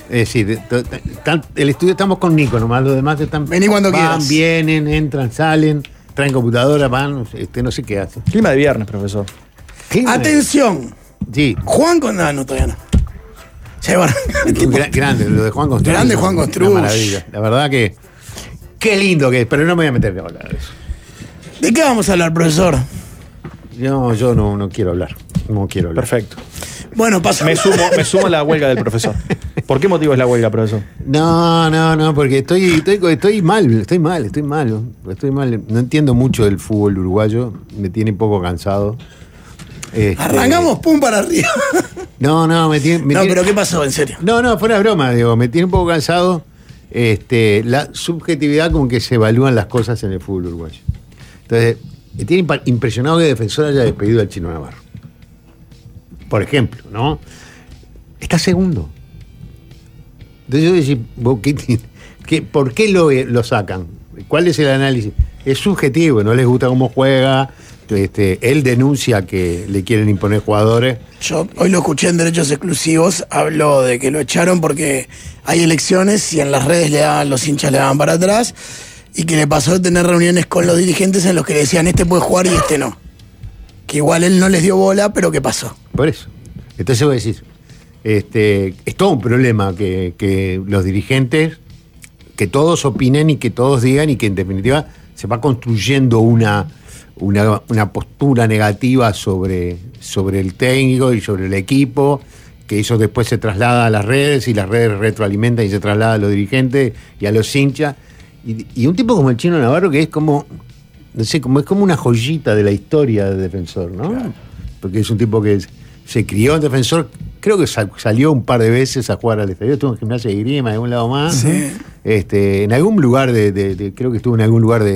Es decir, el estudio estamos con Nico nomás, los demás están. Vení cuando van, quieras. vienen, entran, salen, traen computadora, van, no sé qué hacen. Clima de viernes, profesor. Atención. Sí. Juan Condano todavía no. Sí, bueno, Grande, lo de Juan Construch. Grande Juan Construch. Una maravilla. La verdad que. Qué lindo que es, pero no me voy a meter a hablar de eso. ¿De qué vamos a hablar, profesor? Yo no quiero hablar. No quiero hablar. Perfecto. Bueno, pasa. Me sumo a la huelga del profesor. ¿Por qué motivo es la huelga, profesor? No, porque estoy mal. No entiendo mucho del fútbol uruguayo. Me tiene un poco cansado. Arrancamos, pum, para arriba. No, pero ¿qué pasó, en serio? No, fuera de broma, digo, me tiene un poco cansado la subjetividad con que se evalúan las cosas en el fútbol uruguayo. Entonces, me tiene impresionado que Defensor haya despedido al Chino Navarro. Por ejemplo, ¿no? Está segundo. Entonces yo decía, ¿por qué lo sacan? ¿Cuál es el análisis? Es subjetivo, no les gusta cómo juega. Él denuncia que le quieren imponer jugadores. Yo hoy lo escuché en Derechos Exclusivos, habló de que lo echaron porque hay elecciones y en las redes los hinchas le daban para atrás y que le pasó de tener reuniones con los dirigentes en los que le decían este puede jugar y este no. Que igual él no les dio bola, pero ¿qué pasó? Por eso. Entonces voy a decir, es todo un problema que los dirigentes, que todos opinen y que todos digan y que en definitiva se va construyendo una postura negativa sobre el técnico y sobre el equipo, que eso después se traslada a las redes y las redes retroalimentan y se traslada a los dirigentes y a los hinchas. Y un tipo como el Chino Navarro que es como, no sé, es como una joyita de la historia de Defensor, ¿no? Claro. Porque es un tipo que se crió en Defensor, creo que salió un par de veces a jugar al exterior, estuvo en Gimnasia de Grima, en algún lado más. Sí. En algún lugar creo que estuvo en algún lugar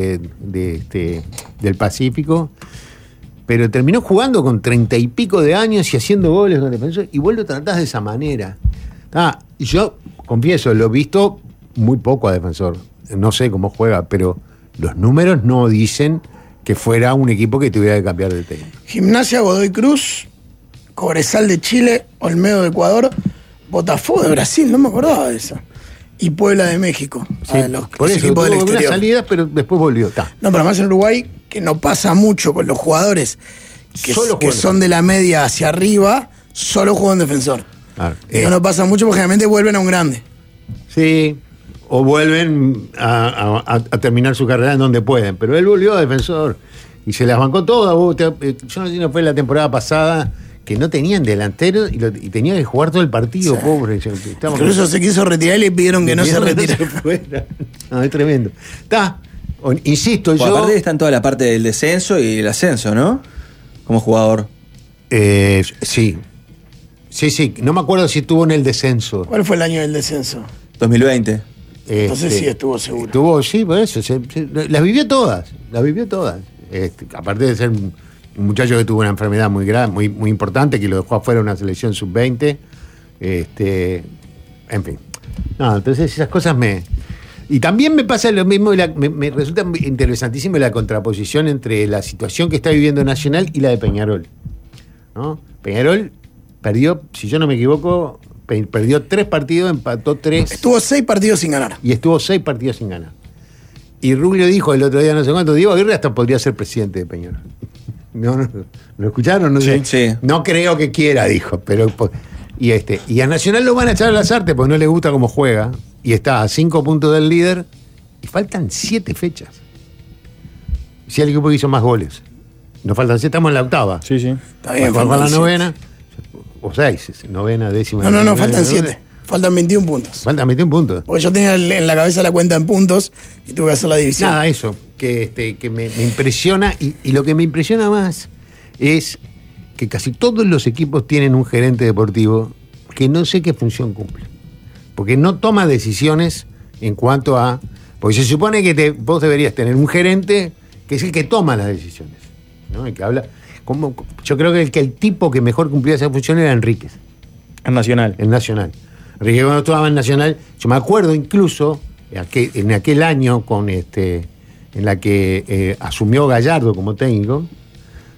del Pacífico, pero terminó jugando con 30 y pico de años y haciendo goles con Defensor, y vos lo tratás de esa manera. Y yo, confieso, lo he visto muy poco a Defensor, no sé cómo juega, pero los números no dicen que fuera un equipo que tuviera que cambiar de técnico. Gimnasia, Godoy Cruz, Cobresal de Chile, Olmedo de Ecuador, Botafogo de Brasil, no me acordaba de eso. Y Puebla de México. Sí, por eso tuvo una salida, pero después volvió. No, pero además en Uruguay, que no pasa mucho con los jugadores que son de la media hacia arriba, solo juegan Defensor. Claro. No pasa mucho porque generalmente vuelven a un grande. Sí, o vuelven a terminar su carrera en donde pueden. Pero él volvió a Defensor y se las bancó todas. Yo no sé si no fue la temporada pasada que no tenían delantero y tenía que jugar todo el partido, sí. Pobre. Incluso se quiso retirar y le pidieron que no se retire. No, es tremendo. Insisto, aparte está en toda la parte del descenso y el ascenso, ¿no? Como jugador. Sí. No me acuerdo si estuvo en el descenso. ¿Cuál fue el año del descenso? 2020. Entonces sí estuvo seguro. Sí, por eso. Las vivió todas. Aparte de ser un muchacho que tuvo una enfermedad muy grave, muy importante, que lo dejó afuera de una selección sub-20. En fin. No, entonces esas cosas Y también me pasa lo mismo, me resulta interesantísimo la contraposición entre la situación que está viviendo Nacional y la de Peñarol, ¿no? Peñarol perdió, si yo no me equivoco, perdió 3 partidos, empató 3. Estuvo 6 partidos sin ganar. Y Rubio dijo el otro día, no sé cuánto, Diego Aguirre hasta podría ser presidente de Peñarol. No, ¿lo escucharon? No sé. Sí. No creo que quiera, dijo, pero... Y a Nacional lo van a echar a las artes porque no le gusta cómo juega. Y está a 5 puntos del líder. Y faltan 7 fechas. Si el equipo que hizo más goles. Nos faltan 7, estamos en la 8ª. Sí. Está bien. Faltan la 9ª. O 6, 9ª, 10ª. No, faltan 7. Faltan 21 puntos. Faltan 21 puntos. Porque yo tenía en la cabeza la cuenta en puntos y tuve que hacer la división. Nada, eso. Que me impresiona. Y lo que me impresiona más es que casi todos los equipos tienen un gerente deportivo que no sé qué función cumple. Porque no toma decisiones en cuanto a... Porque se supone que vos deberías tener un gerente que es el que toma las decisiones, ¿no? El que habla... yo creo que el tipo que mejor cumplía esa función era Enríquez. En Nacional. Enrique cuando estaba en Nacional, yo me acuerdo incluso en aquel año en la que asumió Gallardo como técnico,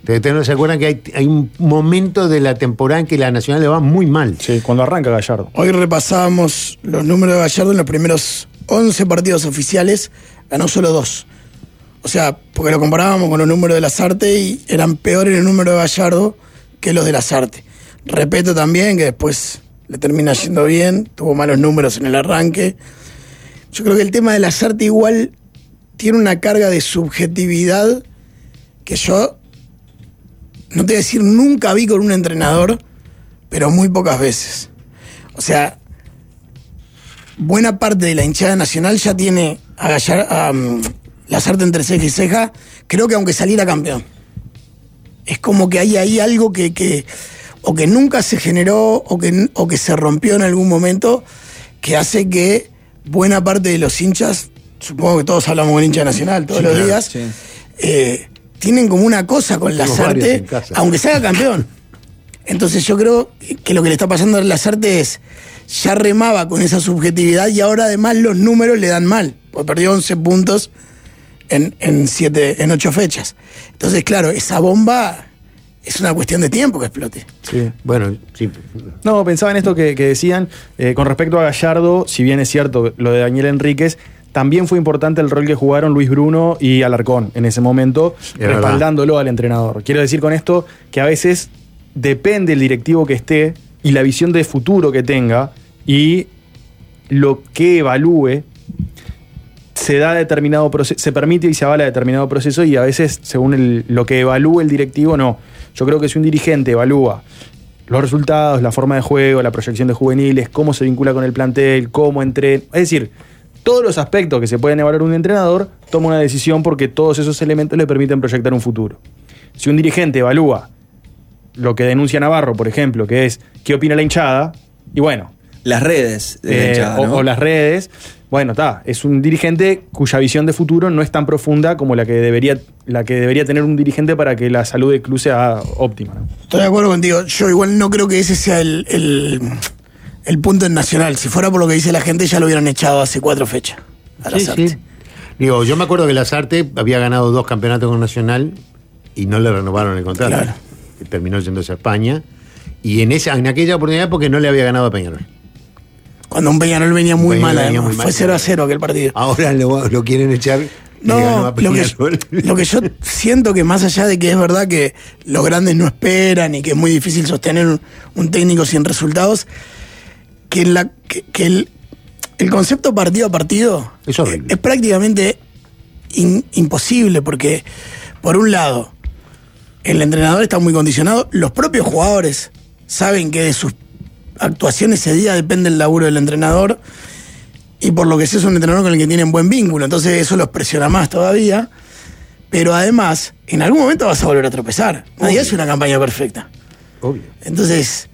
Ustedes no se acuerdan que hay un momento de la temporada en que la Nacional le va muy mal. Sí, cuando arranca Gallardo. Hoy repasábamos los números de Gallardo en los primeros 11 partidos oficiales, ganó solo 2. O sea, porque lo comparábamos con los números de Lasarte y eran peores el número de Gallardo que los de Lasarte. Repeto también que después le termina yendo bien, tuvo malos números en el arranque. Yo creo que el tema de Lasarte igual tiene una carga de subjetividad que yo, no te voy a decir nunca vi con un entrenador, pero muy pocas veces. O sea, buena parte de la hinchada nacional ya tiene a Lasarte entre ceja y ceja, creo que aunque saliera campeón. Es como que hay ahí algo que o que nunca se generó o que se rompió en algún momento, que hace que buena parte de los hinchas, supongo que todos hablamos con hincha nacional todos los días, sí. Tienen como una cosa con Lasarte, aunque se haga campeón. Entonces yo creo que lo que le está pasando a Lasarte es, ya remaba con esa subjetividad y ahora además los números le dan mal, porque perdió 11 puntos en 8 fechas. Entonces, claro, esa bomba es una cuestión de tiempo que explote. Sí. Bueno, sí. No, pensaba en esto que decían con respecto a Gallardo, si bien es cierto lo de Daniel Enríquez, también fue importante el rol que jugaron Luis Bruno y Alarcón en ese momento, respaldándolo al entrenador. Quiero decir con esto que a veces depende el directivo que esté y la visión de futuro que tenga y lo que evalúe, se da determinado proceso, se permite y se avala determinado proceso, y a veces según lo que evalúe el directivo, no. Yo creo que si un dirigente evalúa los resultados, la forma de juego, la proyección de juveniles, cómo se vincula con el plantel, cómo entrena, es decir, todos los aspectos que se pueden evaluar un entrenador, toma una decisión porque todos esos elementos le permiten proyectar un futuro. Si un dirigente evalúa lo que denuncia Navarro, por ejemplo, que es qué opina la hinchada, y bueno, las redes de la hinchada, ¿no? o las redes, bueno, es un dirigente cuya visión de futuro no es tan profunda como la que debería tener un dirigente para que la salud del club sea óptima, ¿no? Estoy de acuerdo contigo. Yo igual no creo que ese sea el punto en Nacional. Si fuera por lo que dice la gente, ya lo hubieran echado hace 4 fechas a Lasarte. Sí. Digo, yo me acuerdo que Lasarte había ganado 2 campeonatos con Nacional y no le renovaron el contrato. Claro. Que terminó yéndose a España. Y en aquella oportunidad porque no le había ganado a Peñarol. Cuando un Peñarol venía muy mal, venía muy fue mal. 0-0 aquel partido. Ahora lo quieren echar. No, lo que yo siento que más allá de que es verdad que los grandes no esperan y que es muy difícil sostener un técnico sin resultados, que el concepto partido a partido es prácticamente imposible, porque por un lado el entrenador está muy condicionado, los propios jugadores saben que de sus actuaciones ese día depende el laburo del entrenador, y por lo que sé es un entrenador con el que tienen buen vínculo, entonces eso los presiona más todavía. Pero además, en algún momento vas a volver a tropezar. Nadie hace una campaña perfecta. Obvio. Entonces,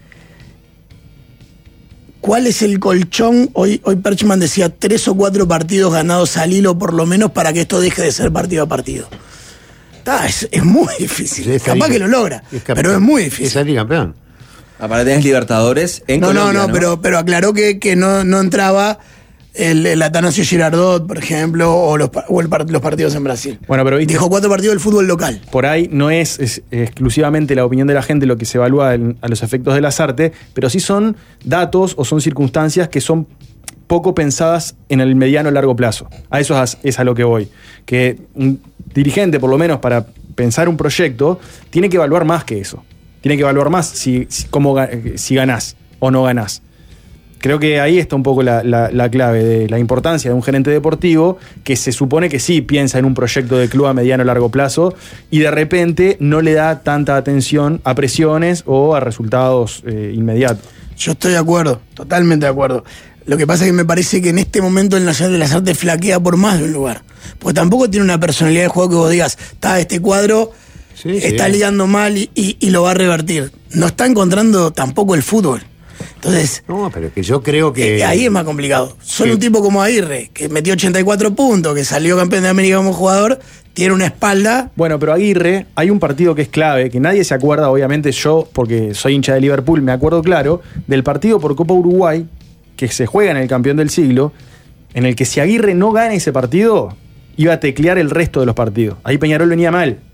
¿cuál es el colchón? Hoy Perchman decía 3 o 4 partidos ganados al hilo por lo menos para que esto deje de ser partido a partido. Es muy difícil. Capaz que lo logra, pero es muy difícil. Es salir campeón. Aparte tenés Libertadores en Colombia, ¿no? Pero aclaró que no entraba el Atanasio Girardot, por ejemplo, o los partidos en Brasil. Bueno, pero dijo 4 partidos del fútbol local. Por ahí no es exclusivamente la opinión de la gente lo que se evalúa a los efectos de Lasarte, pero sí son datos o son circunstancias que son poco pensadas en el mediano o largo plazo. A eso es a lo que voy. Que un dirigente, por lo menos para pensar un proyecto, tiene que evaluar más que eso. Tiene que evaluar más si ganás o no ganás. Creo que ahí está un poco la clave de la importancia de un gerente deportivo que se supone que sí piensa en un proyecto de club a mediano o largo plazo y de repente no le da tanta atención a presiones o a resultados inmediatos. Yo estoy de acuerdo, totalmente de acuerdo. Lo que pasa es que me parece que en este momento el Nacional de las Artes flaquea por más de un lugar. Porque tampoco tiene una personalidad de juego que vos digas, este cuadro está ligando mal y lo va a revertir. No está encontrando tampoco el fútbol. Entonces, no, pero es que yo creo que ahí es más complicado. Solo un tipo como Aguirre, que metió 84 puntos, que salió campeón de América como jugador, tiene una espalda. Bueno, pero Aguirre, hay un partido que es clave, que nadie se acuerda, obviamente yo, porque soy hincha de Liverpool, me acuerdo claro, del partido por Copa Uruguay, que se juega en el campeón del siglo, en el que si Aguirre no gana ese partido, iba a teclear el resto de los partidos. Ahí Peñarol venía mal,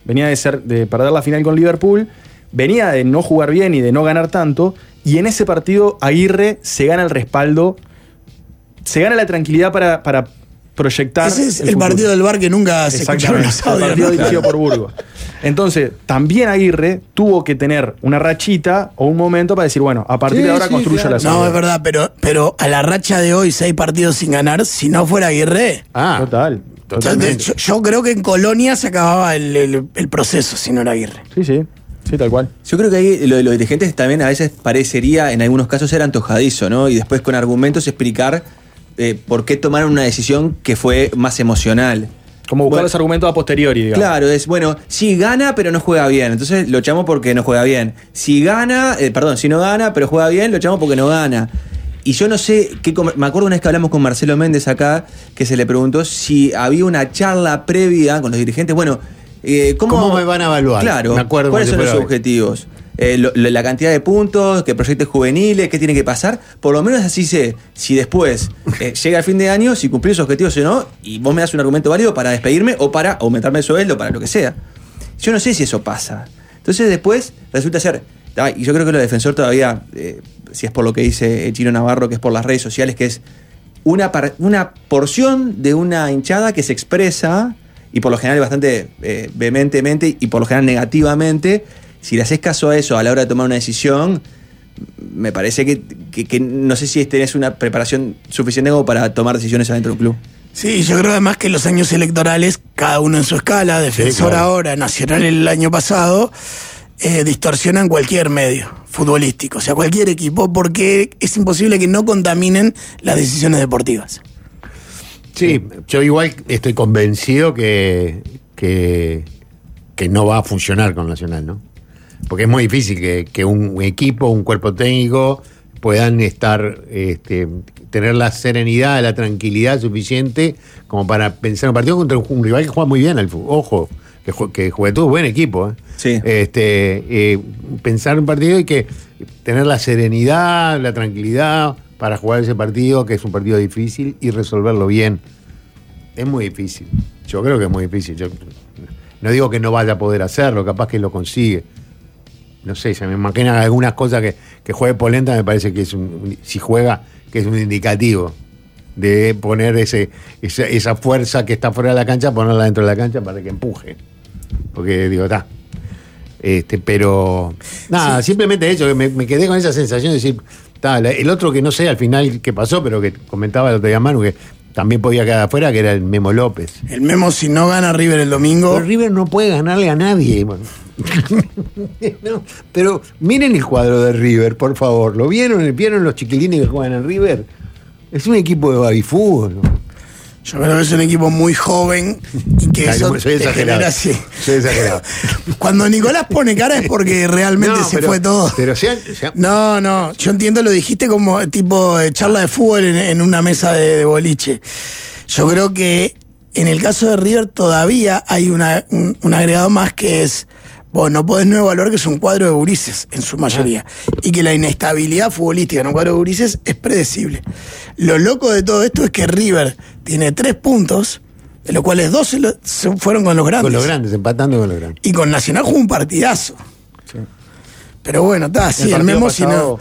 venía de perder la final con Liverpool, venía de no jugar bien y de no ganar tanto, y en ese partido Aguirre se gana el respaldo, se gana la tranquilidad para proyectar. Ese es el partido del VAR que nunca se escucharon los audios, el partido ¿no? dirigido por Burgos. Entonces, también Aguirre tuvo que tener una rachita o un momento para decir, bueno, a partir de ahora construyo la No, es verdad, pero a la racha de hoy, 6 partidos sin ganar, si no fuera Aguirre. Total. Yo creo que en Colonia se acababa el proceso si no era Aguirre. Sí, tal cual. Yo creo que ahí lo de los dirigentes también a veces parecería, en algunos casos, ser antojadizo, ¿no? Y después con argumentos explicar por qué tomaron una decisión que fue más emocional. Como buscar los argumentos a posteriori, digamos. Claro, sí gana, pero no juega bien. Entonces lo echamos porque no juega bien. Si no gana, pero juega bien, lo echamos porque no gana. Y yo no sé, me acuerdo una vez que hablamos con Marcelo Méndez acá, que se le preguntó si había una charla previa con los dirigentes. Bueno, ¿cómo me van a evaluar? Claro, me acuerdo ¿cuáles son los objetivos? La cantidad de puntos, que proyectos juveniles, qué tiene que pasar. Por lo menos así sé si después llega el fin de año, si cumplí esos objetivos o no, y vos me das un argumento válido para despedirme o para aumentarme el sueldo, para lo que sea. Yo no sé si eso pasa. Entonces después resulta ser, y yo creo que lo defensor todavía, si es por lo que dice Chino Navarro, que es por las redes sociales, que es una porción de una hinchada que se expresa, y por lo general bastante vehementemente y por lo general negativamente. Si le haces caso a eso a la hora de tomar una decisión, me parece que no sé si tenés una preparación suficiente como para tomar decisiones adentro del club. Sí, yo creo además que los años electorales, cada uno en su escala, Defensor ahora, Nacional el año pasado, distorsionan cualquier medio futbolístico, o sea, cualquier equipo, porque es imposible que no contaminen las decisiones deportivas. Sí, yo igual estoy convencido que no va a funcionar con Nacional, ¿no? Porque es muy difícil que un equipo, un cuerpo técnico puedan tener la serenidad, la tranquilidad suficiente como para pensar un partido contra un rival que juega muy bien al fútbol. Ojo, que Juventud es buen equipo. Sí. Pensar un partido y que tener la serenidad, la tranquilidad para jugar ese partido, que es un partido difícil, y resolverlo bien. Es muy difícil. Yo creo que es muy difícil. Yo no digo que no vaya a poder hacerlo, capaz que lo consigue. No sé, se me imaginan algunas cosas que juegue Polenta, me parece que si juega, que es un indicativo de poner esa fuerza que está fuera de la cancha, ponerla dentro de la cancha para que empuje. Porque digo, pero nada, simplemente eso, que me quedé con esa sensación de decir, el otro que no sé al final qué pasó, pero que comentaba el otro día Manu, que también podía quedar afuera, que era el Memo López. El Memo, si no gana River el domingo... Pero River no puede ganarle a nadie. Bueno. No, pero miren el cuadro de River, por favor. ¿Lo vieron? ¿Vieron los chiquilines que juegan en River? Es un equipo de babifútbol, ¿no? Yo creo que es un equipo muy joven y que eso soy exagerado. Soy exagerado. Cuando Nicolás pone cara es porque realmente fue todo. Pero No, yo entiendo, lo dijiste como tipo de charla de fútbol en una mesa de boliche. Yo creo que en el caso de River todavía hay un agregado más, que es, vos no podés no evaluar que es un cuadro de gurises en su mayoría, y que la inestabilidad futbolística en un cuadro de gurises es predecible. Lo loco de todo esto es que River tiene 3 puntos, de los cuales 2 se fueron con los grandes. Con los grandes, empatando con los grandes. Y con Nacional jugó un partidazo. Sí. Pero bueno, el Memo si no...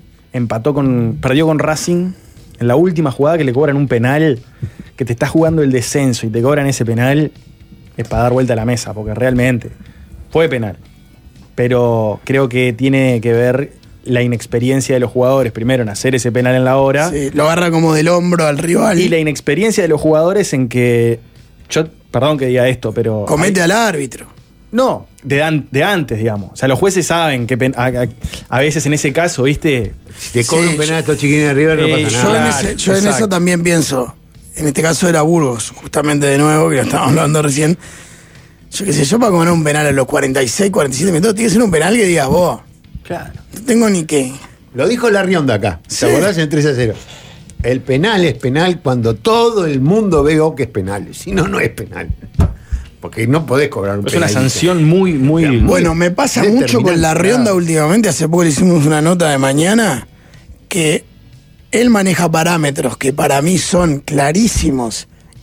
perdió con Racing en la última jugada, que le cobran un penal, que te está jugando el descenso y te cobran ese penal, es para dar vuelta a la mesa, porque realmente fue penal. Pero creo que tiene que ver la inexperiencia de los jugadores, primero en hacer ese penal en la hora. Sí, lo agarra como del hombro al rival. Y la inexperiencia de los jugadores en que, perdón que diga esto, pero... Comete al árbitro. No, de antes, digamos. O sea, los jueces saben que a veces en ese caso, ¿viste? Si te cobran un penal a estos chiquines de River, no pasa nada. Yo en eso también pienso. En este caso era Burgos, justamente de nuevo, que lo estábamos hablando recién. Yo qué sé, yo para comer un penal a los 46, 47 minutos, tiene que ser un penal que digas vos. Claro. No tengo ni qué. Lo dijo la Rionda acá, ¿te acordás? En 3-0. El penal es penal cuando todo el mundo ve que es penal. Si no, no es penal. Porque no podés cobrar un penal. Es una sanción muy... Bueno, me pasa mucho con la Rionda últimamente. Hace poco le hicimos una nota de mañana que él maneja parámetros que para mí son clarísimos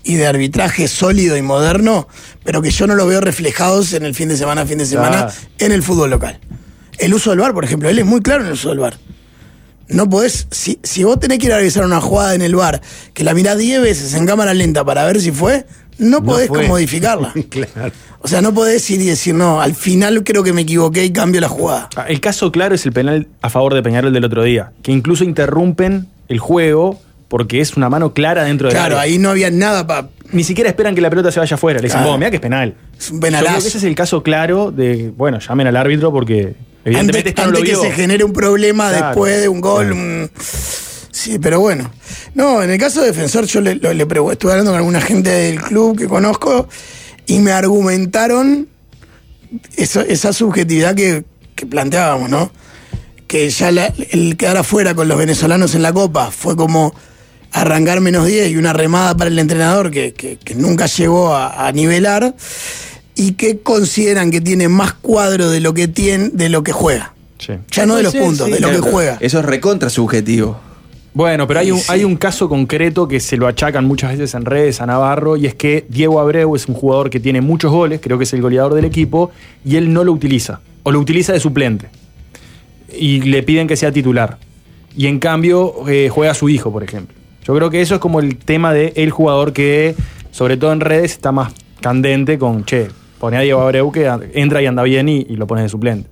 y de arbitraje sólido y moderno, pero que yo no lo veo reflejados en el fin de semana en el fútbol local. El uso del VAR, por ejemplo, él es muy claro en el uso del VAR. No podés, si vos tenés que ir a revisar una jugada en el VAR, que la mirás 10 veces en cámara lenta para ver si fue, no podés modificarla. Claro. O sea, no podés ir y decir, no, al final creo que me equivoqué y cambio la jugada. El caso claro es el penal a favor de Peñarol del otro día, que incluso interrumpen el juego porque es una mano clara dentro del área. Claro, ahí no había nada para... Ni siquiera esperan que la pelota se vaya afuera. Le dicen, mirá que es penal. Es un penalazo. Yo creo que ese es el caso claro de, bueno, llamen al árbitro porque evidentemente antes no lo vio. Que se genere un problema después de un gol. Sí, pero bueno. No, en el caso de Defensor yo le estuve hablando con alguna gente del club que conozco y me argumentaron esa subjetividad que planteábamos, ¿no? Que ya el quedar afuera con los venezolanos en la Copa fue como arrancar -10 y una remada para el entrenador que nunca llegó a nivelar, y que consideran que tiene más cuadro de lo que juega. Sí. Ya no de los puntos, de lo que juega. Eso es recontra subjetivo. Bueno, pero hay un caso concreto que se lo achacan muchas veces en redes a Navarro, y es que Diego Abreu es un jugador que tiene muchos goles, creo que es el goleador del equipo, y él no lo utiliza, o lo utiliza de suplente, y le piden que sea titular. Y en cambio juega a su hijo, por ejemplo. Yo creo que eso es como el tema del jugador que, sobre todo en redes, está más candente con, pone a Diego Abreu que entra y anda bien y lo pone de suplente.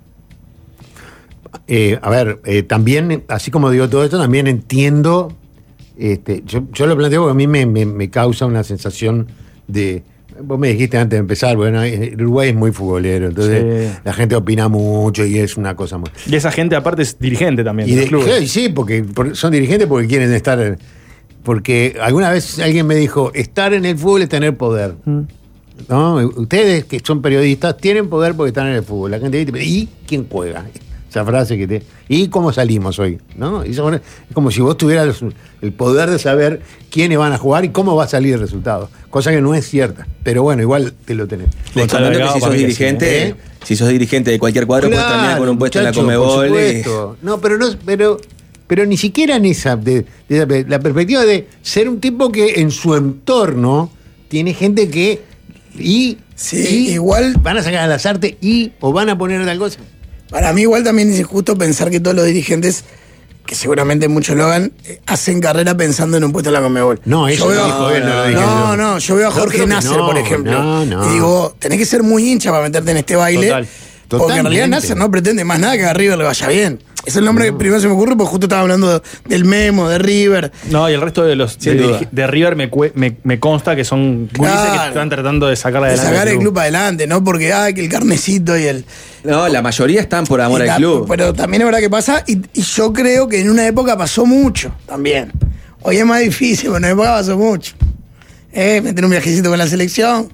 También, así como digo todo esto, también entiendo, yo lo planteo porque a mí me causa una sensación de... Vos me dijiste antes de empezar, bueno, Uruguay es muy futbolero, entonces la gente opina mucho y es una cosa muy... Y esa gente aparte es dirigente también. Sí, porque son dirigentes porque quieren estar... Porque alguna vez alguien me dijo, estar en el fútbol es tener poder. ¿No? Ustedes que son periodistas tienen poder porque están en el fútbol. La gente dice, ¿y quién juega? Esa frase ¿y cómo salimos hoy? ¿No? Es como si vos tuvieras el poder de saber quiénes van a jugar y cómo va a salir el resultado. Cosa que no es cierta. Pero bueno, igual te lo tenés. Hablando que si sos dirigente, si sos dirigente de cualquier cuadro, puedes terminar con un puesto en la Conmebol. No, pero ni siquiera en esa, la perspectiva de ser un tipo que en su entorno tiene gente que igual van a sacar a las artes o van a poner tal cosa. Para mí igual también es injusto pensar que todos los dirigentes, que seguramente muchos lo hagan, hacen carrera pensando en un puesto en la Conmebol. No, eso lo dijo él, no lo dije yo. No, yo veo a Jorge Nasser, por ejemplo. Y digo, tenés que ser muy hincha para meterte en este baile. Porque en realidad Nasser no pretende más nada que a River le vaya bien. Es el nombre que primero se me ocurre porque justo estaba hablando del Memo, de River. No, y el resto de los de River me consta que son gurises que están tratando de sacarla adelante. De sacar el club adelante, ¿no? Porque que el carnecito y el... No, la mayoría están por amor al club. Pero también es verdad que pasa, y yo creo que en una época pasó mucho también. Hoy es más difícil, pero en una época pasó mucho. Meter un viajecito con la selección.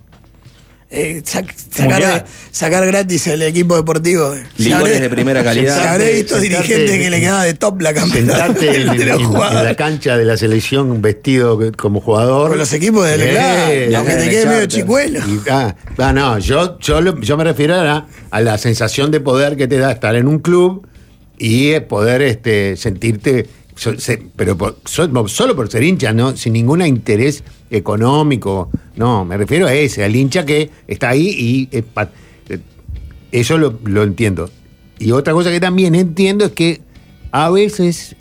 Sacar gratis el equipo deportivo. Licores de primera calidad. Se habré visto dirigentes que le quedaba de top la campeonato. Sentarte en la cancha de la selección vestido como jugador. Con los equipos de Belgrano, aunque te quede medio chicuelo. Yo me refiero a la sensación de poder que te da estar en un club y poder sentirte, pero solo por ser hincha, ¿no? Sin ningún interés económico. No, me refiero a ese, al hincha que está ahí y eso lo entiendo. Y otra cosa que también entiendo es que a veces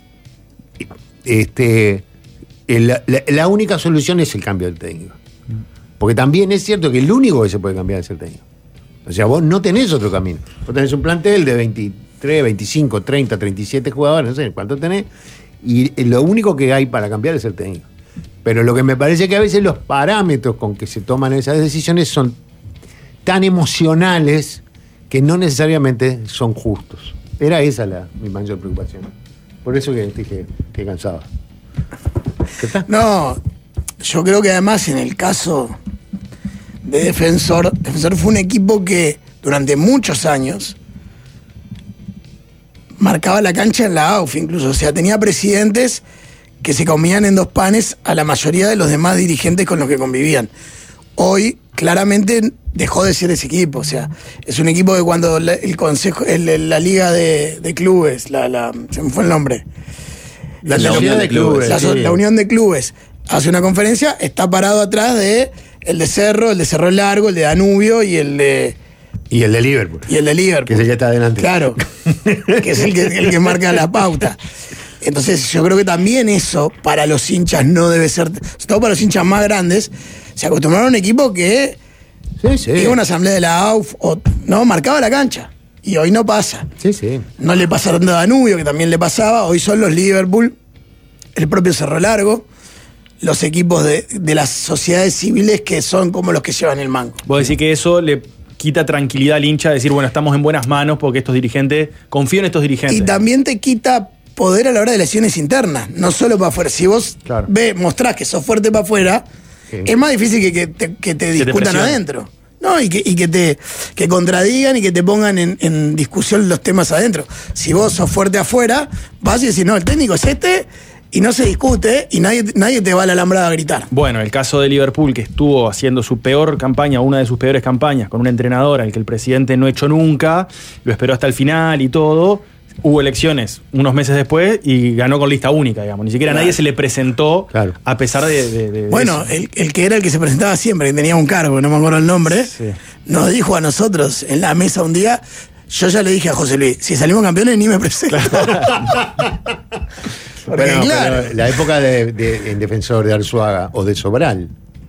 la única solución es el cambio del técnico. Porque también es cierto que el único que se puede cambiar es el técnico. O sea, vos no tenés otro camino. Vos tenés un plantel de 23, 25, 30, 37 jugadores, no sé cuánto tenés, y lo único que hay para cambiar es el técnico. Pero lo que me parece que a veces los parámetros con que se toman esas decisiones son tan emocionales que no necesariamente son justos. Era esa mi mayor preocupación. Por eso que dije que cansaba. ¿Qué tal? No, yo creo que además en el caso de Defensor fue un equipo que durante muchos años marcaba la cancha en la AUF incluso. O sea, tenía presidentes que se comían en dos panes a la mayoría de los demás dirigentes con los que convivían. Hoy, claramente, dejó de ser ese equipo. O sea, es un equipo que cuando el consejo, la liga de clubes, se me fue el nombre. La Unión de Clubes. La Unión de Clubes hace una conferencia, está parado atrás de el de Cerro Largo, el de Danubio y el de Liverpool. Y el de Liverpool. Que es el que está adelante. Claro, que es el que marca la pauta. Entonces yo creo que también eso para los hinchas no debe ser, sobre todo para los hinchas más grandes, se acostumbraron a un equipo que iba a una asamblea de la AUF, no, marcaba la cancha. Y hoy no pasa. Sí. No le pasa tanto a Danubio, que también le pasaba. Hoy son los Liverpool, el propio Cerro Largo, los equipos de las sociedades civiles que son como los que llevan el mango. Vos decís que eso le quita tranquilidad al hincha, decir, bueno, estamos en buenas manos porque estos dirigentes, confío en estos dirigentes. Y también te quita poder a la hora de elecciones internas, no solo para afuera. Si vos mostrás que sos fuerte para afuera, es más difícil que te discutan adentro. No, y que contradigan y que te pongan en discusión los temas adentro. Si vos sos fuerte afuera, vas y decís, no, el técnico es este, y no se discute, y nadie te va a la alambrada a gritar. Bueno, el caso de Liverpool, que estuvo haciendo su peor campaña, una de sus peores campañas, con un entrenador al que el presidente no echó nunca, lo esperó hasta el final y todo. Hubo elecciones unos meses después y ganó con lista única, digamos. Ni siquiera nadie se le presentó, a pesar de bueno, eso. El que era el que se presentaba siempre, que tenía un cargo, no me acuerdo el nombre, nos dijo a nosotros en la mesa un día, yo ya le dije a José Luis, si salimos campeones ni me presento. Pero la época en Defensor de Arzuaga o de Sobral,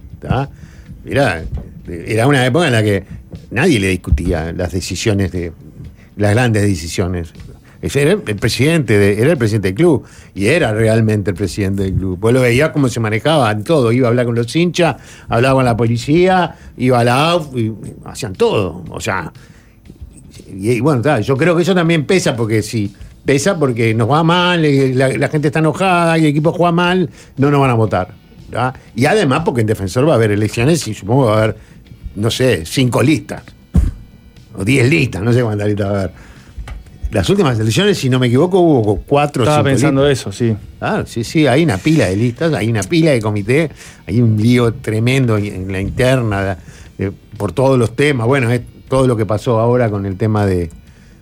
era una época en la que nadie le discutía las decisiones, las grandes decisiones. Era el presidente del club, y era realmente el presidente del club. Vos lo veías cómo se manejaba en todo, iba a hablar con los hinchas, hablaba con la policía, iba a la AUF, y hacían todo. O sea, y bueno, yo creo que eso también pesa, porque porque nos va mal, la gente está enojada y el equipo juega mal, no nos van a votar. ¿Verdad? Y además porque en Defensor va a haber elecciones y supongo que va a haber, no sé, 5 listas o 10 listas, no sé cuántas listas va a haber. Las últimas elecciones, si no me equivoco, hubo 4 o 5 Estaba pensando listas. eso, sí. Ah, sí, hay una pila de listas, hay una pila de comité, hay un lío tremendo en la interna por todos los temas. Bueno, es todo lo que pasó ahora con el tema del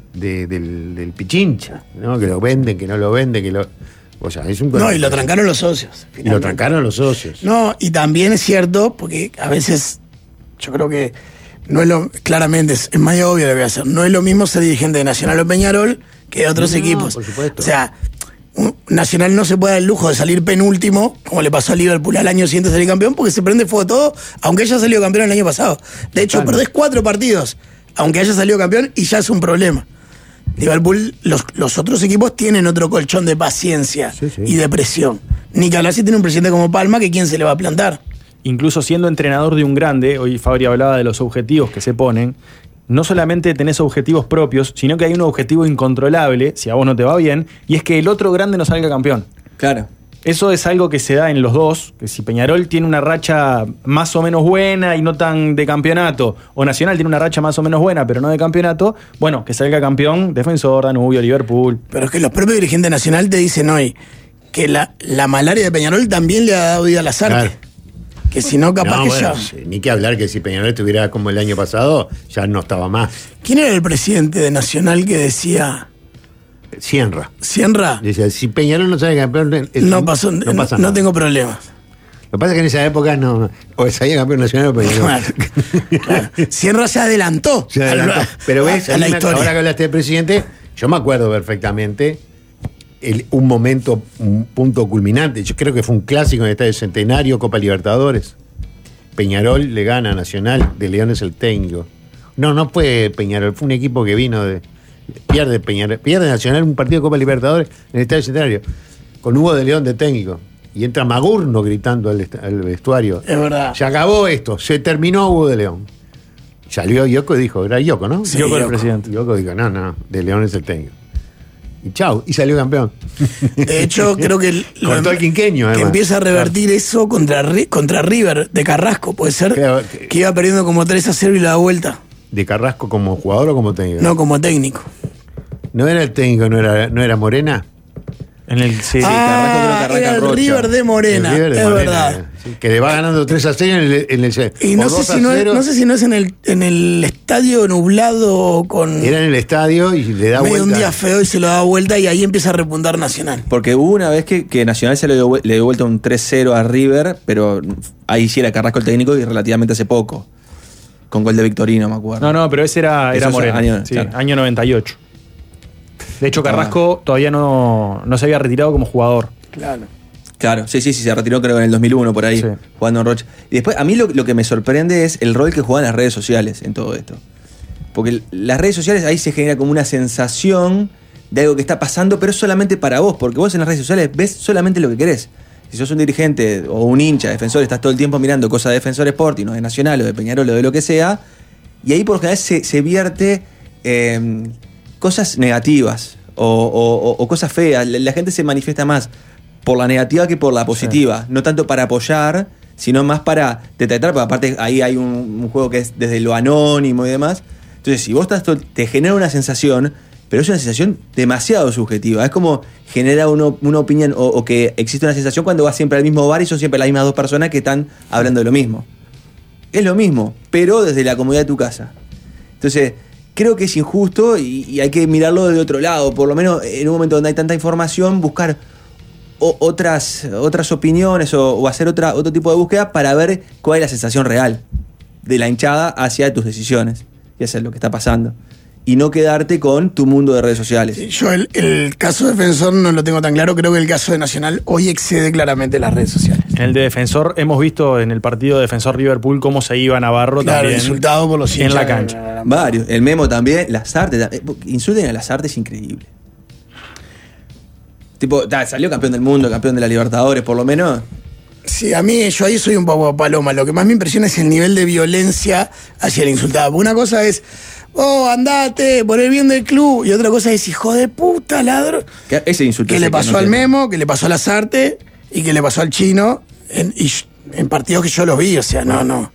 Pichincha, ¿no? Que lo venden, que no lo venden, o sea, es un... No, y lo trancaron los socios. Y lo trancaron los socios. No, y también es cierto, porque a veces yo creo que no es claramente, es más obvio lo que voy a hacer. No es lo mismo ser dirigente de Nacional o Peñarol que de otros equipos. Por supuesto. O sea, Nacional no se puede dar el lujo de salir penúltimo, como le pasó a Liverpool al año siguiente de salir campeón, porque se prende fuego todo, aunque haya salido campeón el año pasado. De hecho, perdés 4 partidos, aunque haya salido campeón, y ya es un problema. Liverpool, los otros equipos tienen otro colchón de paciencia y de presión. Ni que hablar si tiene un presidente como Palma, que quién se le va a plantar. Incluso siendo entrenador de un grande, hoy Fabri hablaba de los objetivos que se ponen, no solamente tenés objetivos propios, sino que hay un objetivo incontrolable, si a vos no te va bien, y es que el otro grande no salga campeón. Claro. Eso es algo que se da en los dos, que si Peñarol tiene una racha más o menos buena y no tan de campeonato, o Nacional tiene una racha más o menos buena pero no de campeonato, bueno, que salga campeón Defensor, Danubio, Liverpool. Pero es que los propios dirigentes Nacional te dicen hoy que la malaria de Peñarol también le ha dado vida a la Sarte. Claro. Que si no, capaz que ya... Ni que hablar que si Peñarol estuviera como el año pasado, ya no estaba más. ¿Quién era el presidente de Nacional que decía... Cienra. ¿Cienra? Decía, si Peñarol no sale campeón... No pasa nada. No tengo problemas. Lo que pasa es que en esa época no... O salía campeón Nacional o Peñarol. Claro. Cienra se adelantó. Pero ves, a la historia. Ahora que hablaste del presidente, yo me acuerdo perfectamente... un punto culminante. Yo creo que fue un clásico en el Estadio Centenario, Copa Libertadores. Peñarol le gana a Nacional, de León es el técnico. No fue Peñarol, fue un equipo que vino pierde Nacional un partido de Copa Libertadores en el Estadio Centenario, con Hugo de León de técnico. Y entra Magurno gritando al vestuario. Es verdad. Se acabó esto, se terminó Hugo de León. Salió Yoko y dijo, era Yoko, ¿no? Sí, Yoko era el presidente. Yoko dijo, no, de León es el técnico. Y chau, y salió campeón. De hecho, creo que cortó el quinqueño, que además. empieza a revertir eso contra River de Carrasco, puede ser, que iba perdiendo como 3-0 y la da vuelta. ¿De Carrasco como jugador o como técnico? No, como técnico. ¿No era el técnico, no era Morena? En el sí, Carrasco creo que arranca era el Rocha. River de Morena, El River de es Morena, verdad. sí, que le va ganando 3-0 en el Y no sé, si no es en el estadio nublado con Era en el estadio y le da medio vuelta. un día feo y se lo da vuelta y ahí empieza a repuntar Nacional. Porque hubo una vez que Nacional le dio vuelta un 3-0 a River, pero ahí sí era Carrasco el técnico y relativamente hace poco. Con gol de Victorino, me acuerdo. No, pero ese era Eso es Moreno. año, Sí, claro. año 98. De hecho, Carrasco todavía no se había retirado como jugador. Claro. Claro, sí, se retiró creo en el 2001 por ahí, Sí. jugando en Rocha. Y después, a mí lo que me sorprende es el rol que juegan las redes sociales en todo esto. Porque las redes sociales ahí se genera como una sensación de algo que está pasando, pero es solamente para vos, porque vos en las redes sociales ves solamente lo que querés. Si sos un dirigente o un hincha, defensor, estás todo el tiempo mirando cosas de Defensor Sporting, o de Nacional, o de Peñarol, o de lo que sea, y ahí por lo general se vierte cosas negativas o cosas feas. La gente se manifiesta más por la negativa que por la positiva. No tanto para apoyar, sino más para detectar, porque aparte ahí hay un juego que es desde lo anónimo y demás. Entonces, si vos te genera una sensación, pero es una sensación demasiado subjetiva. Es como genera una opinión o que existe una sensación cuando vas siempre al mismo bar y son siempre las mismas dos personas que están hablando de lo mismo. Es lo mismo, pero desde la comodidad de tu casa. Entonces, creo que es injusto y hay que mirarlo de otro lado. Por lo menos en un momento donde hay tanta información, buscar otras opiniones o hacer otro tipo de búsqueda para ver cuál es la sensación real de la hinchada hacia tus decisiones. Y eso es lo que está pasando. Y no quedarte con tu mundo de redes sociales. Sí, yo el caso de Defensor no lo tengo tan claro. Creo que el caso de Nacional hoy excede claramente las redes sociales. En el de Defensor, hemos visto en el partido de Defensor-Liverpool cómo se iba Navarro Claro, también insultado por los en hinchas. la cancha. Varios. El Memo también. Lazarte. Insulten a Lazarte, es increíble. Tipo, salió campeón del mundo, campeón de la Libertadores, por lo menos. Sí, a mí, yo ahí soy un poco paloma. Lo que más me impresiona es el nivel de violencia hacia el insultado. Una cosa es, andate, por el bien del club. Y otra cosa es, hijo de puta, ladrón. Ese insulto. Que le pasó no al tiene. Memo, que le pasó a Lazarte y que le pasó al Chino en partidos que yo los vi. O sea, no.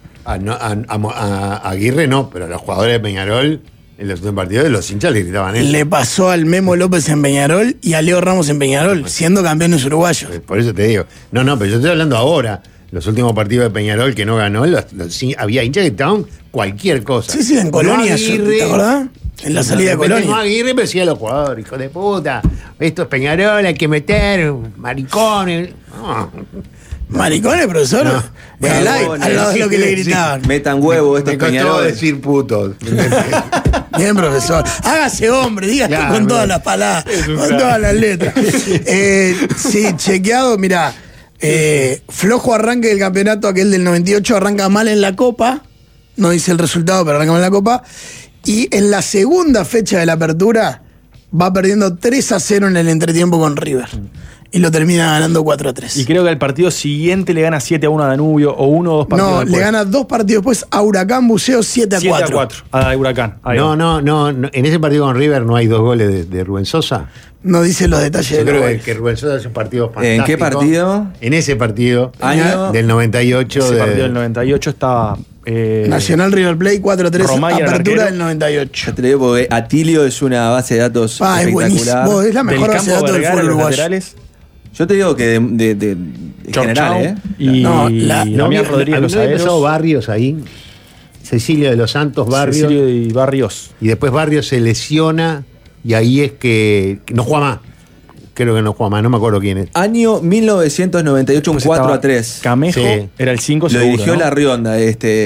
A Aguirre no, pero a los jugadores de Peñarol en los últimos partidos los hinchas le gritaban eso. Le pasó al Memo López en Peñarol y a Leo Ramos en Peñarol, siendo campeones uruguayos. Por eso te digo. No, pero yo estoy hablando ahora. Los últimos partidos de Peñarol que no ganó, había hinchas que estaban cualquier cosa. Sí, en Colonia, Aguirre, ¿te acordás? En la salida de Colonia. No Aguirre, pero decía a los jugadores, hijo de puta, esto es Peñarol, hay que meter, maricones. No. ¿Maricones, profesor? No. Bueno, al lado de lo que le gritaban. Metan huevo estos Me costó Peñaroles. decir putos. Bien, profesor. Hágase hombre, diga Claro, con todas pero- las palabras, con todas las letras. Sí, chequeado, mirá. Flojo arranque del campeonato, aquel del 98, arranca mal en la Copa. No dice el resultado, pero arranca mal en la Copa. Y en la segunda fecha de la apertura va perdiendo 3-0 en el entretiempo con River. Y lo termina ganando 4-3. Y creo que al partido siguiente le gana 7-1 a Danubio o 1 o 2 partidos No, después. le gana 2 partidos después a Huracán Buceo 7-4. 7-4 a Huracán. Ahí va. No, en ese partido con River no hay 2 goles de Rubén Sosa. No dice los detalles Yo de creo los que, goles. que Rubén Sosa es un partido fantástico. ¿En qué partido? En ese partido Año del 98. Ese de- partido del 98 estaba. Nacional River Plate 4-3, Romay era el apertura arquero. del 98. Ya te lo digo porque Atilio es una base de datos Es buenísimo. espectacular. Es la del mejor base de campo datos del Vergara, fútbol los uruguayo. laterales. Yo te digo que de general, Y No, Damián Rodríguez los ¿No había empezado aeros. Barrios ahí? Cecilia de los Santos, Barrios. Cecilio y Barrios. Y después Barrios se lesiona y ahí es que no juega más. Creo que no juega más, no me acuerdo quién es. Año 1998, un Pues estaba 4-3. Camejo Sí. era el 5 Lo seguro, dirigió ¿no? la Rionda,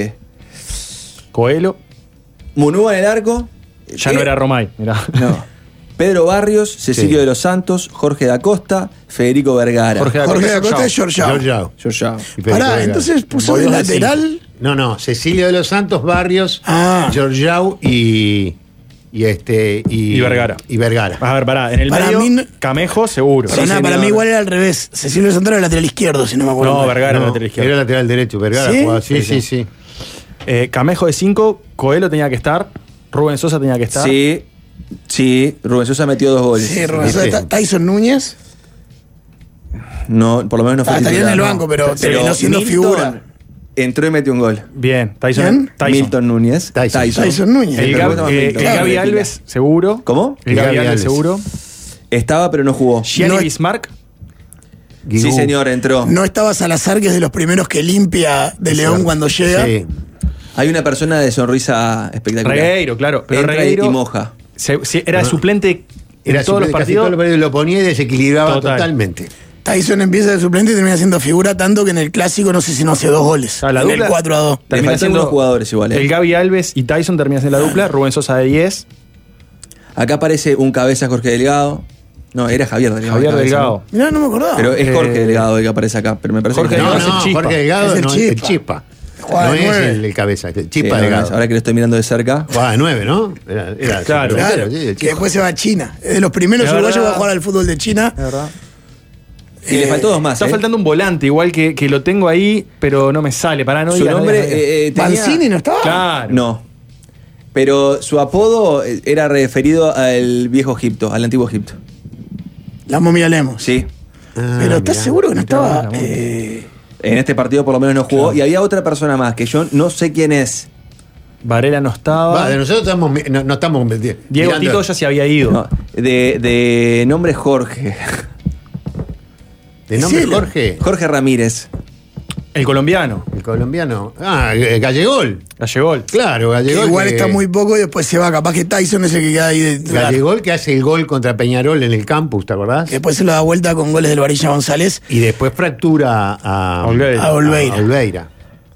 Coelho. Munúa en el arco. Ya no era Romay, mirá. No. Pedro Barrios, Cecilio Sí. de los Santos, Jorge da Costa, Federico Vergara. Jorge Jorge da Costa y Georgiao. Georgiao. Georgiao. Y Federico Pará, Vergara. entonces puso de Volvió así. lateral. No, Cecilia de los Santos, Barrios, Ah. Georgiao y Vergara. Y Vergara. A ver, pará. En el Para medio, mí no- Camejo, seguro. Pero Sí, nada, para señor. mí igual era al revés. Cecilio Santoro era lateral izquierdo, si no me acuerdo. No, mal. Vergara No, lateral izquierdo. era lateral derecho, Vergara ¿Sí? jugaba. Sí, sí. Camejo de 5, Coelho tenía que estar, Rubén Sosa tenía que estar. Sí, Rubén Sosa metió 2 goles. Sí, Rubén ¿Viste? Sosa, Tyson Núñez. No, por lo menos no fue Estaría titular, en el no. banco, pero terminó siendo Milton figura. Entró y metió un gol. Bien, Tyson. ¿Quién? Tyson. Milton Núñez. Tyson. Tyson Núñez. El, Pero Gabi, bueno, el Milton. Gabi Claro, Alves, seguro. ¿Cómo? El El Gabi Gabi Alves, Alves. seguro. Estaba, pero no jugó. Gianni No- Bismarck. Sí, señor, entró. No estaba Salazar, que es de los primeros que limpia de León cuando llega. Sí. Hay una persona de sonrisa espectacular. Regueiro, claro. Pero Entra Regueiro y moja. era suplente Era en todos los casi partidos. todos los partidos lo ponía y desequilibraba Total. totalmente. Tyson empieza de suplente y termina siendo figura, tanto que en el clásico no sé si no hace 2 goles. Ah, la en dupla. el 4-2. Le Termina faltan siendo unos jugadores igual. El Gaby Alves y Tyson terminan siendo la dupla. Rubén Sosa de 10. Acá aparece un cabeza Jorge Delgado. No, era Javier Delgado. Javier cabeza, Delgado. ¿no? Mirá, no me acordaba. Pero es Jorge Eh, Delgado el que aparece acá. Pero me parece Jorge que Delgado No, es el no, Chispa. Jorge Delgado Es el no es el Chispa. Chispa. Juega No de es 9. el cabeza, el Sí, Chispa no, Delgado. ahora que lo estoy mirando de cerca. Jugaba de 9, ¿no? Era Claro. Claro, sí, el que Chispa. después se va a China. Es de los primeros Es uruguayos que verdad. va a jugar al fútbol de China. Es verdad. Y le faltó dos más. Está faltando un volante, igual que lo tengo ahí, pero no me sale. Para no Su digas, no nombre digas, no digas. tenía- Mancini no estaba. Claro. No. Pero su apodo era referido al viejo Egipto, al antiguo Egipto. La momia Lemos. Sí. Ah, Pero ¿estás mirá. seguro que no estaba? la momia. En este partido por lo menos no jugó. Y había otra persona más que yo no sé quién es. Varela no estaba. Va, de nosotros no estamos Diego mirando- Tito ya se había ido. No, de nombre Jorge. De nombre Decilo. Jorge, Jorge Ramírez. El colombiano. el colombiano. Ah, Gallegol. Gallegol. Claro, Que Gallegol. igual que- está muy poco y después se va. Capaz que Tyson es el que queda ahí de titular. Gallegol que hace el gol contra Peñarol en el campus, ¿te acordás? Que después se lo da vuelta con goles del Varilla González. Y después fractura a Olveira. A Olveira. a Olveira.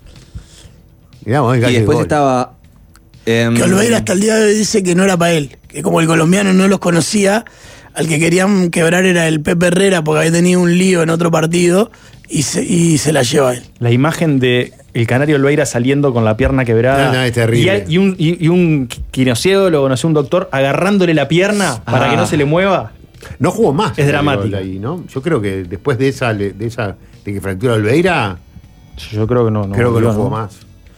Mirá vos, Y después Gallegol. estaba. Que Olveira hasta el día de hoy dice que no era para él. Que como el colombiano no los conocía, al que querían quebrar era el Pepe Herrera porque había tenido un lío en otro partido y se la lleva él. La imagen de el canario Olveira saliendo con la pierna quebrada. No, es terrible. Y un kinesiólogo, no sé, un doctor, agarrándole la pierna para que no se le mueva. No jugó más. Es Gallegol dramático. ahí, ¿no? Yo creo que después de que fractura Olveira, Yo creo que no. creo que no jugó más.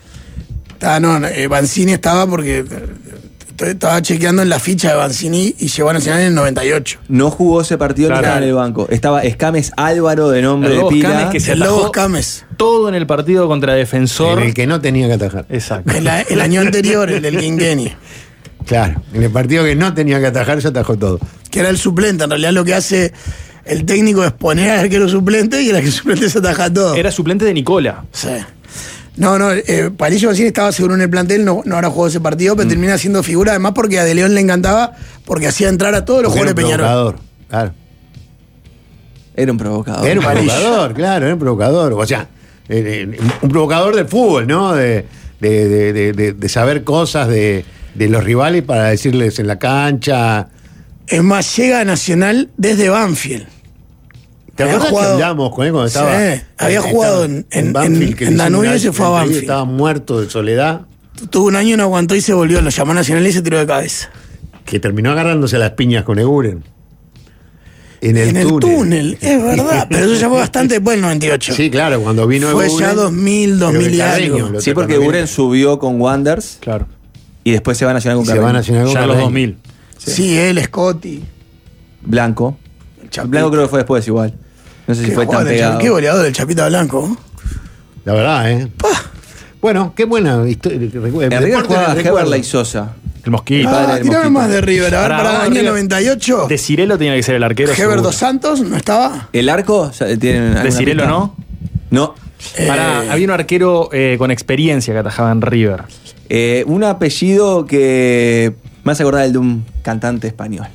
Banzini estaba porque estaba chequeando en la ficha de Banzini y llegó a Nacional en el 98. No jugó ese partido ni Claro. estaba en el banco. Estaba Escames Álvaro de nombre El de Lobo pila. Escames que se El atajó Lobo Cames. todo en el partido contra Defensor. En el que no tenía que atajar. Exacto. El año anterior, el del Quinquenio. Claro, en el partido que no tenía que atajar, se atajó todo. Que era el suplente. En realidad lo que hace el técnico es poner al arquero suplente y el arquero suplente se ataja todo. Era suplente de Nicola. Sí. No, Palillo Banzini estaba seguro en el plantel, no habrá jugado ese partido, pero termina siendo figura, además porque a De León le encantaba, porque hacía entrar a todos los Porque era jugadores de un Peñarol. provocador. Claro. Era un provocador. Era un Amarillo. provocador, claro, era un provocador. O sea, un provocador del fútbol, ¿no? De saber cosas de los rivales para decirles en la cancha. Es más, llega a Nacional desde Banfield. ¿Te Había acuerdas que jugado- hablamos con él cuando Sí, estaba? había jugado en Banfield, que le hicimos Danubio una- y se fue a una entrevista, Banfield. Estaba muerto de soledad, Tuvo un año, no aguantó y se volvió, lo llamó a Nacional y se tiró de cabeza. que terminó agarrándose las piñas con Eguren. En el túnel. es verdad, pero eso ya fue bastante después del 98. Sí, claro, cuando vino Fue Eguren, ya 2000, creo que 2000 y Carreño, algo. lo Sí, tocó porque también. Uren subió con Wanders Claro. y después se va a Nacional con Se va a Carreño. Nacional con Ya en los Carreño. 2000. Sí, él, Scotty. Blanco. El Chapita. Blanco creo que fue después igual. No sé si Qué fue tan jugador, pegado. qué goleador el Chapita Blanco. La verdad, ¿eh? Pa. Bueno, qué buena historia. En River jugaba Heberla y Sosa. El Mosquito. padre del Tirame Mosquito. más de River. A ver, para vamos, año River. 98. De Cirelo tenía que ser el arquero. Heber seguro. dos Santos, ¿no estaba? ¿El arco? ¿Tienen De alguna Cirelo pista? no. No. Había un arquero con experiencia que atajaba en River. Un apellido que me hace acordar el de un cantante español.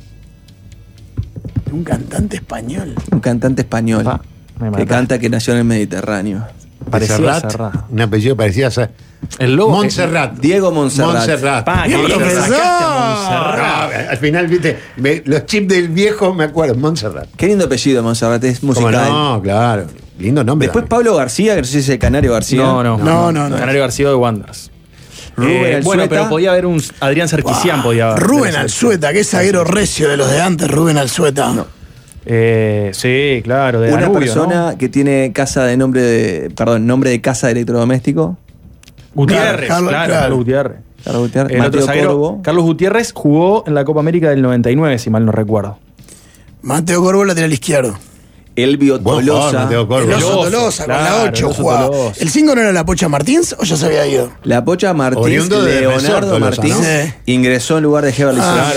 Un cantante español. Un cantante español. Pa, me que mataste. canta que nació en el Mediterráneo. Parecía Serrat, Serrat. un apellido parecía a El Lobo. Montserrat. Diego Montserrat. Montserrat. Pa, que Bien, lo profesor. sacaste a Montserrat. Ah, al final, viste, los chips del viejo, me acuerdo, Montserrat. Qué lindo apellido Montserrat, es ¿Cómo musical. no? Claro. Lindo nombre. Después también. Pablo García, que no sé si es el Canario García. No. Canario García de Wanderers. Rubén Bueno, Alzueta. pero podía haber un Adrián Sarkisian, podía haber. Rubén Alzueta, que es zaguero recio de los de antes, Rubén Alzueta. Sí, claro, de Una Danubio, persona que tiene casa de nombre de casa de electrodoméstico. ¿no? Gutiérrez, Claro, claro, claro. Carlos Gutiérrez. Carlos Gutiérrez, El otro Mateo zaguero, Corvo. Carlos Gutiérrez jugó en la Copa América del 99, si mal no recuerdo. Mateo Corvo, lateral izquierdo. Elvio Buen jugador, Tolosa. Mateo Corvo. El oso Tolosa, Tolosa, con claro, la el 8 oso jugaba. Tolosa. ¿El 5 no era la Pocha Martins o ya se había ido? La Pocha Martins, Oriundo de Defensor, Leonardo Tolosa, Martins, ¿no? ingresó en lugar de Heberly Ah, Sosa. ¿ya?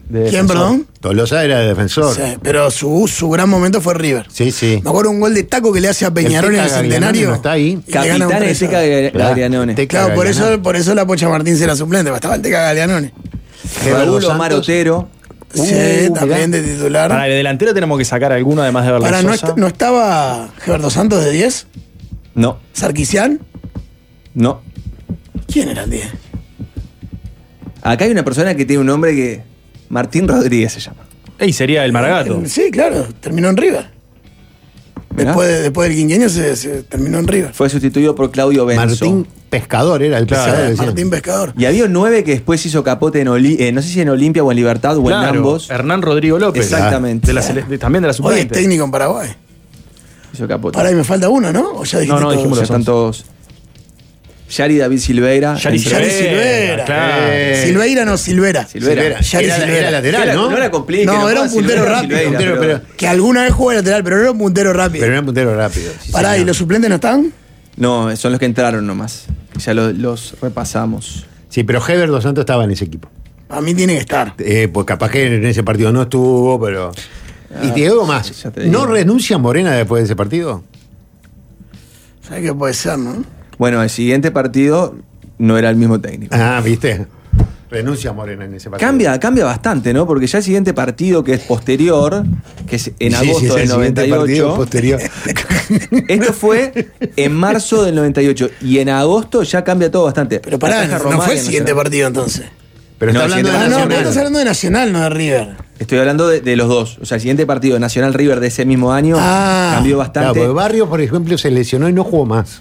de ¿Quién, defensor. perdón? Tolosa era defensor. Sí, pero su gran momento fue River. Sí, sí. Me acuerdo un gol de taco que le hace a Peñarol en el Teca Gaglianone Centenario. no está ahí. y le gana un Capitán de 3-0. Teca Gaglianone. Teca Claro, Gaglianone. por eso la Pocha Martín era suplente, estaba el Teca Gaglianone. Gerardo Raúl Omar Santos. Otero. Sí, también de titular. Para el delantero tenemos que sacar alguno además de Para, Berlín Sosa. ¿no estaba Gerardo Santos de 10? No, ¿Sarkisian? no. ¿Quién era el 10? Acá hay una persona que tiene un nombre que. Martín Rodríguez se llama. Y sería el Maragato. Sí, claro, terminó en River. Mirá. Después del quinquenio se terminó en River. Fue sustituido por Claudio Benzo. Martín Pescador era el Claro, pescador. decían. Martín Pescador. Y había un 9 que después hizo capote en no sé si en Olimpia o en Libertad o en Claro, ambos. Hernán Rodrigo López. Exactamente. También de la Hoy es suplente. técnico en Paraguay. Hizo capote. Pará, y me falta uno, ¿no? ¿O ya dijiste No, todos? dijimos Ya los están todos. Yari David Silveira. Yari Yari Silveira. Claro. Silveira no, Silvera. Silveira. Yari Era Silveira. lateral, ¿no? No la complique. No, era un puntero rápido. Puntero, Que alguna vez jugó de lateral, pero no era un puntero rápido. Pero era un puntero rápido. sí, Pará, señor. ¿y los suplentes no están? No, son los que entraron nomás. Ya los repasamos. Sí, pero Heber Dos Santos estaba en ese equipo. A mí tiene que estar. Pues capaz que en ese partido no estuvo, pero. Y te digo más. ya te digo. ¿No renuncia Morena después de ese partido? ¿Sabes qué puede ser, no? Bueno, el siguiente partido no era el mismo técnico. Ah, ¿viste? Renuncia Morena en ese partido. Cambia bastante, ¿no? Porque ya el siguiente partido, que es posterior, que es en Sí, agosto sí, es del el siguiente partido 98. posterior. Esto fue en marzo del 98. Y en agosto ya cambia todo bastante. Pero pará, Ataja no Román fue y el siguiente Nacional. partido entonces. Pero No, está hablando de Ah, no, pero estás Nacional. hablando de Nacional, no de River. Estoy hablando de los dos. O sea, el siguiente partido, Nacional River de ese mismo año, Ah. cambió Claro, bastante. porque Barrios, por ejemplo, se lesionó y no jugó más.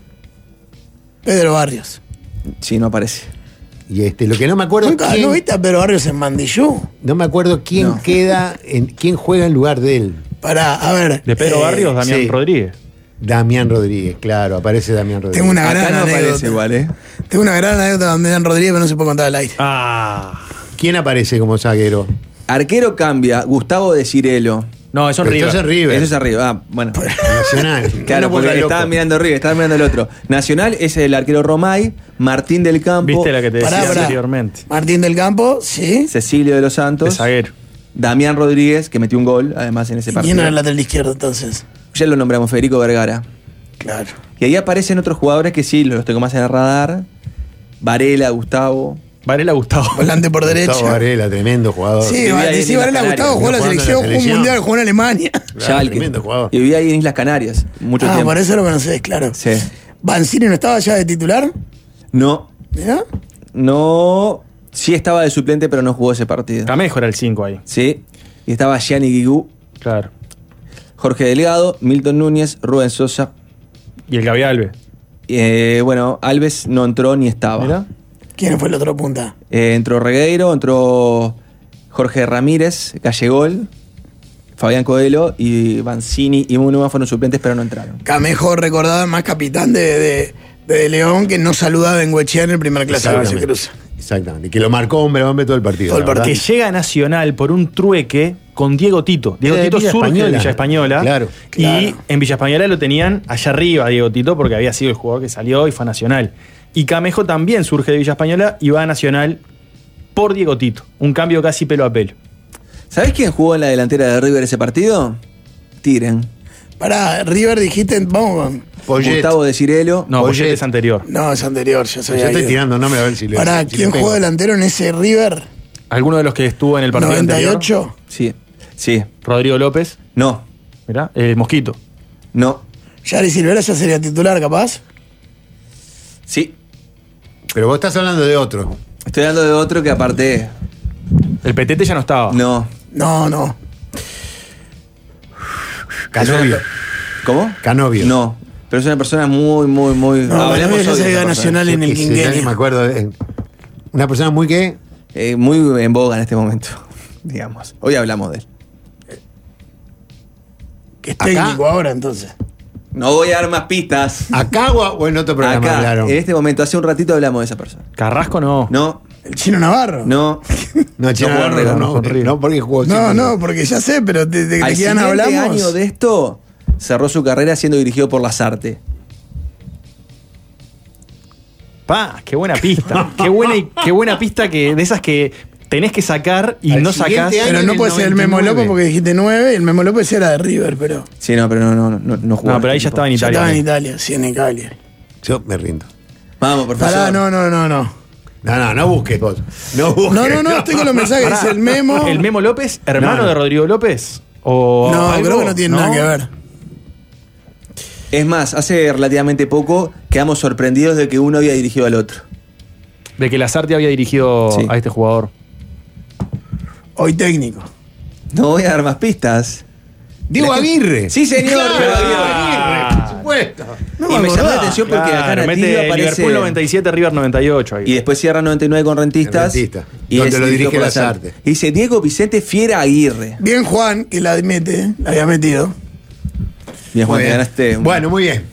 Pedro Barrios. Sí, no aparece. Y lo que no me acuerdo ¿Nunca quién, no viste a Pedro Barrios en Mandillú? no me acuerdo quién No. queda, quién juega en lugar de él. Pará, a ver. De Pedro Barrios, Damián sí. Rodríguez. Damián Rodríguez, claro, aparece Damián Rodríguez. Tengo una gran Acá no anécdota. aparece igual, ¿eh? Tengo una gran anécdota de Damián Rodríguez, pero no se puede contar al aire. Ah. ¿Quién aparece como zaguero? Arquero cambia, Gustavo de Cirelo. No, eso es Pero River. entonces River. Eso es arriba. Ah, bueno. Nacional. Claro, No porque pongas loco. estaban mirando River, estaban mirando el otro. Nacional es el arquero Romay, Martín del Campo, Viste la que te decía Pará. anteriormente. Martín del Campo, sí. Cecilio de los De Santos, zaguero. Damián Rodríguez, que metió un gol, además, en ese ¿Quién partido. era el lateral izquierdo entonces? Ya lo nombramos, Federico Vergara. Claro. Y ahí aparecen otros jugadores que sí, los tengo más en el radar. Varela, Gustavo. Varela Gustavo. Volante por derecha. Gustavo Varela, tremendo jugador. Sí, Vivía ahí en sí, Islas Varela Canarias, Gustavo jugó en la jugando en la selección, jugó un selección. mundial, jugó en Alemania. Claro, Schalke. tremendo jugador. Y vivía ahí en Islas Canarias, mucho Ah, tiempo. por eso lo conocés, claro. Sí. ¿Banzini no estaba ya de titular? No, ¿Mirá? no. Sí estaba de suplente, pero no jugó ese partido. Camejo era el 5 ahí. Sí. Y estaba Gianni Guigú, Claro. Jorge Delgado, Milton Núñez, Rubén Sosa. Y el Gaby Alves. Bueno, Alves no entró ni estaba. Mira. ¿Quién fue el otro punta? Entró Regueiro, entró Jorge Ramírez, Gallegol, Fabián Coelho y Banzini y Munuma fueron suplentes, pero no entraron. Camejo recordado más capitán de León que no saludaba en Bengoechea en el primer clásico que se cruza. Exactamente. Que lo marcó hombre a hombre todo el partido. Todo el la verdad. Que llega a Nacional por un trueque con Diego Tito. Diego Era de Tito Villa surge Española. de Villa Española. Claro. Y en Villa Española lo tenían allá arriba, Diego Tito, porque había sido el jugador que salió y fue a Nacional. Y Camejo también surge de Villa Española y va a Nacional por Diego Tito. Un cambio casi pelo a pelo. ¿Sabés quién jugó en la delantera de River ese partido? Tiren. Pará, River dijiste, vamos con... Poyet. Gustavo de Cirelo. No, Poyet. Poyet es anterior. No, es anterior, ya Yo sabía. estoy tirando nombre a ver si le. Pará, si ¿quién le pego. jugó delantero en ese River? ¿Alguno de los que estuvo en el partido anterior? ¿98? Sí. Sí. Rodrigo López. No. Mirá, el Mosquito. No. Yari Silvera ya sería titular, capaz. Sí. Pero vos estás hablando de otro. Estoy hablando de otro que aparte. El Petete ya no estaba. No. No. Canovio. ¿Cómo? Canovio. No. Pero es una persona muy. No, Hablemos Canovio ya hoy se de iba esa a Nacional en el Ya ni me quinquenio. acuerdo. Una persona muy que. persona. Muy en boga en este momento, digamos. Hoy hablamos de él. Que es Acá. técnico ahora, entonces. No voy a dar más pistas. ¿Acá o en otro programa Acá, hablaron? en este momento, hace un ratito hablamos de esa persona. Carrasco no. No, ¿El Chino Navarro? no. No, Chino jugó en Navarro, River, no, jugó en River. no, porque jugó No, siempre. porque ya sé, pero de Al quién siguiente hablamos. año de esto, cerró su carrera siendo dirigido por Lazarte. Pa, qué buena pista. Qué buena pista que de esas que tenés que sacar y Al no siguiente sacás. año- Pero en no el puede ser el Memo 99. López porque dijiste 9 y el Memo López era de River, pero Sí, no, pero no jugó. No, pero ahí ya estaba en ya Italia. estaba en Italia, sí, en Italia. Yo me rindo. Vamos, por favor. Pará, no. No busques vos. No busques. No, estoy con los mensajes, Pará, dice el Memo. ¿El Memo López, hermano No. de Rodrigo López? ¿O No, algo? creo que no tiene nada que ver. Es más, hace relativamente poco quedamos sorprendidos de que uno había dirigido al otro. De que Lazarte había dirigido Sí. a este jugador. Hoy técnico. No voy a dar más pistas. Diego Aguirre. Sí, señor, Claro, Diego Aguirre. Aguirre, por supuesto. No y me llamó la acordaba. atención porque acá Claro, en mete Atilio aparece. Liverpool 97, River 98. Ahí. Y después cierra 99 con Rentistas. Rentista, y donde es lo dirigido dirige por Lazarte. Y dice Diego Vicente Fiera Aguirre. Bien Juan, que la mete, la había metido. Bien, Juan, Muy te bien. ganaste. Bueno, muy bien.